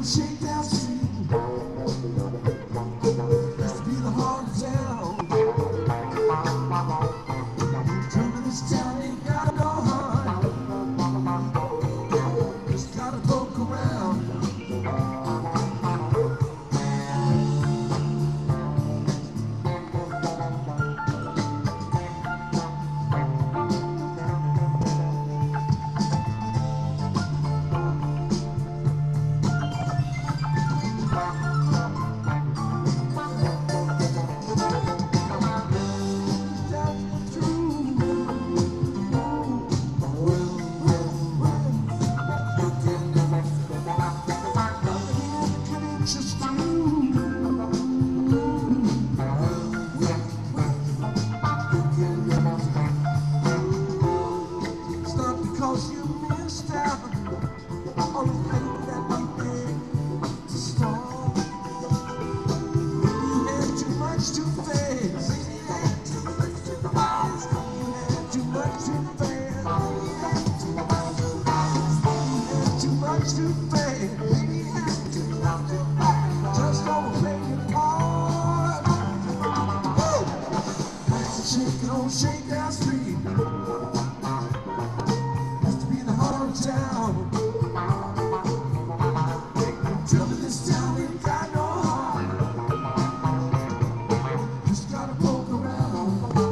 shake that street. Used to be the heart of town. Come to this town, ain't got no heart. Just gotta poke around. Because you missed out on the thing that we did to start. You had too much too fast. You had too much too fast. You had too much too fast. You had too much too fast. Just overplayed your part. Woo! That's a shake it on Shakedown Street. Town. Trouble this town ain't got no heart. Just gotta poke around.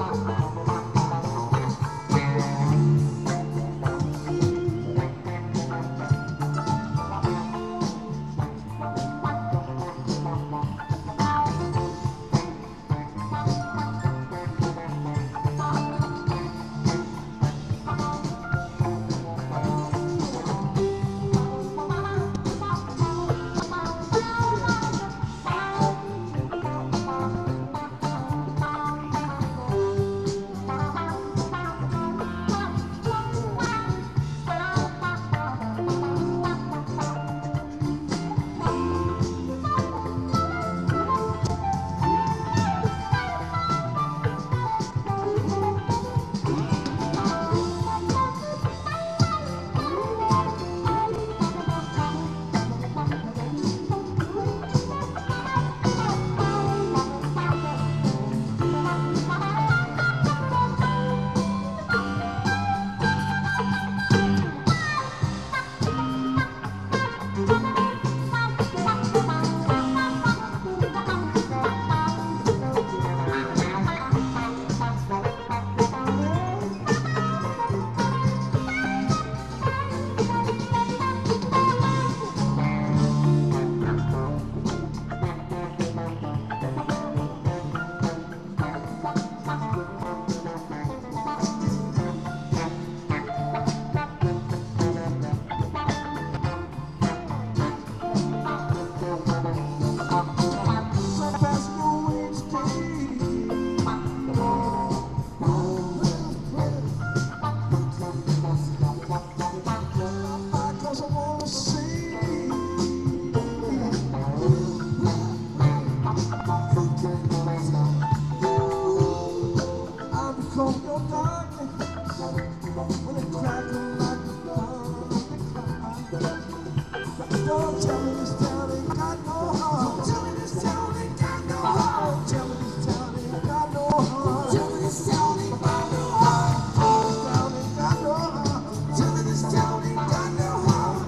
Don't tell me this town ain't got no heart. Don't tell me this town ain't got no heart. Don't tell me this town ain't got no heart. Tell me this town ain't got no heart. This town ain't got no heart. Tell me this town ain't got no heart.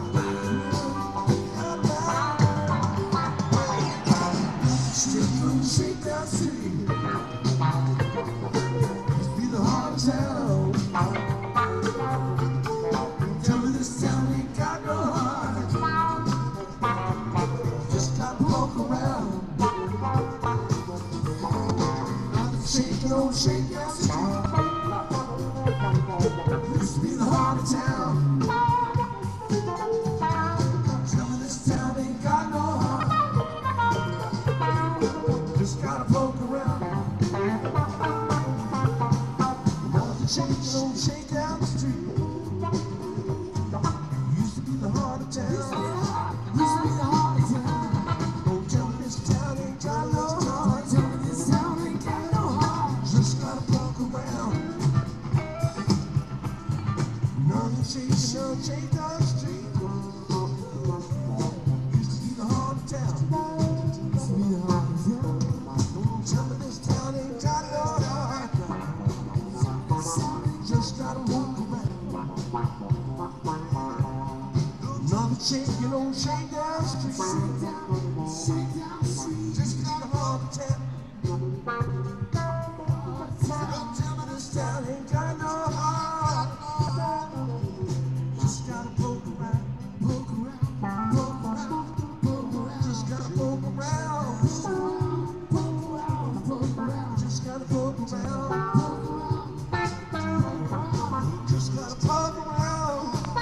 Straight from Shakedown City. Must be the heart of town. Tell me this town ain't got no heart. Just gotta walk around. Shaking on Shakedown Street. Used to be the heart of town. Tell me this town ain't got no heart. Just gotta poke around. Shaking on Shakedown Street. Used to be the heart of town. Used to be the heart of town. Don't tell me this town ain't got no heart. Tell me this town ain't got no heart. Just gotta walk around. Nothing shaking on Shakedown Street. Used to be the shaking on Shakedown Street. Just got a heart attack. Don't tell me this town ain't got no heart. Just gotta poke around, poke around, poke around, poke around. Just gotta poke around, poke around, poke around. Just gotta poke around, just gotta poke around.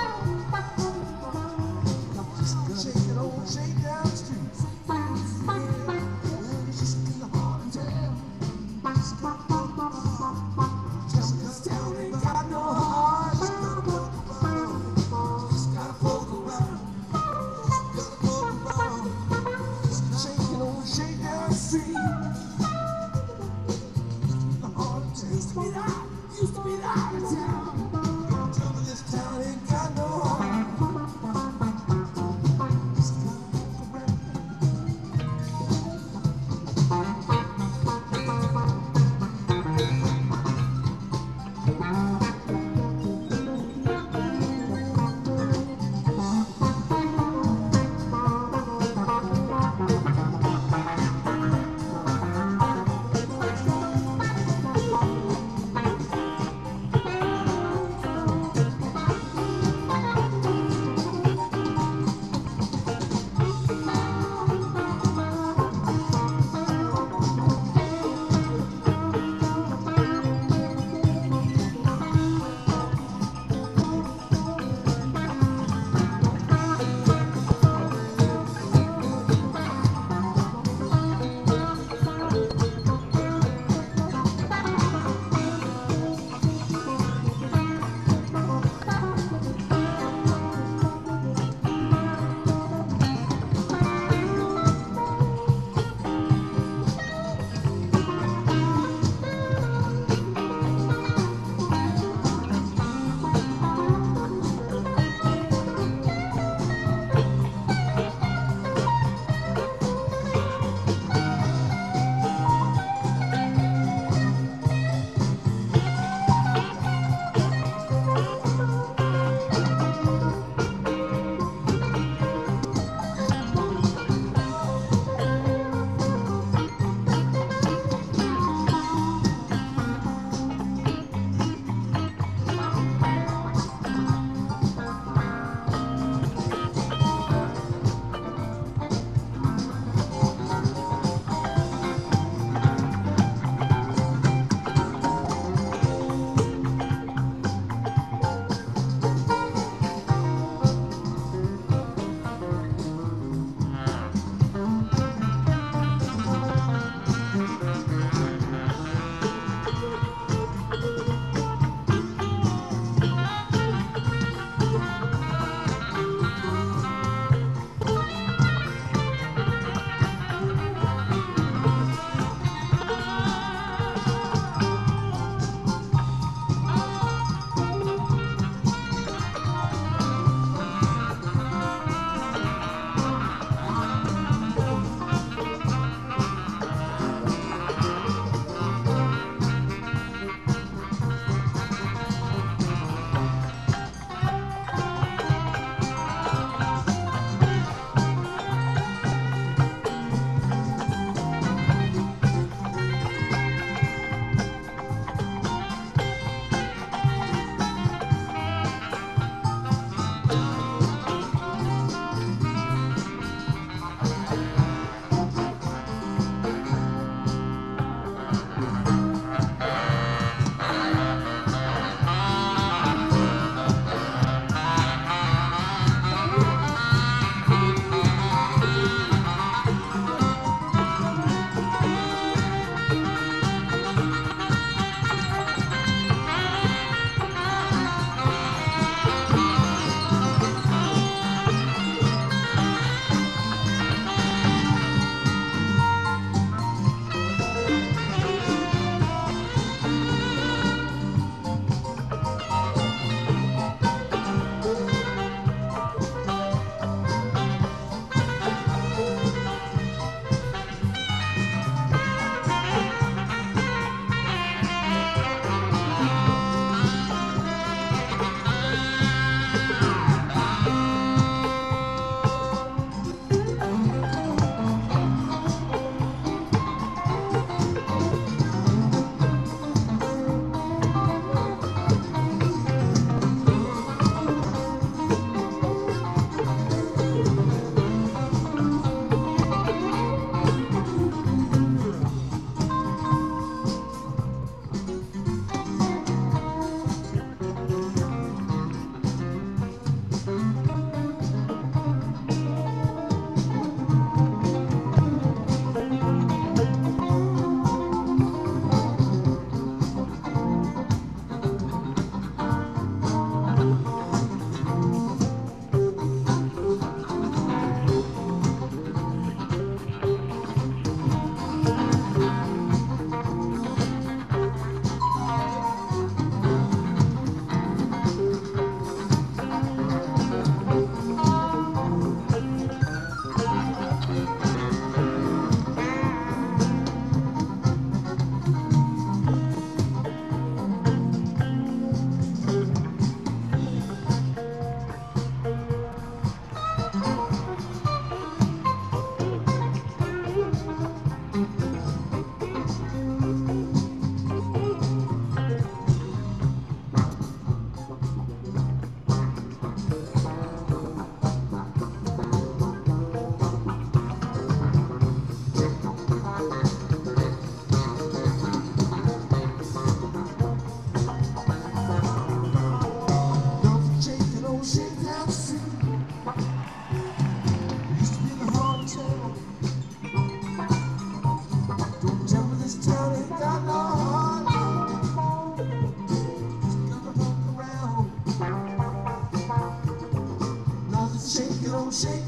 Shake it on Shakedown Street. It's just a heart attack. Just gotta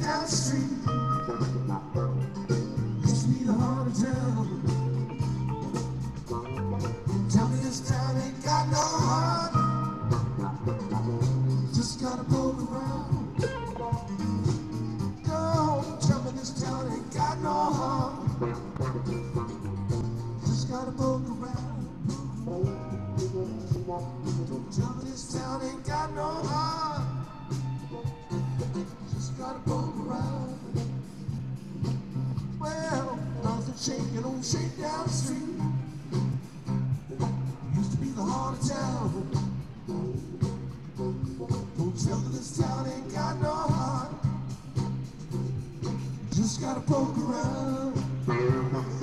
down the street. Used to be the heart of town. Tell me this town ain't got no heart. Just gotta poke around. Don't tell me this town ain't got no heart. Just gotta poke around. Don't tell me this town ain't got no heart. Just gotta poke around. Well, nothing shaking on shake down the street. Used to be the heart of town. Don't tell me this town ain't got no heart. Just gotta poke around.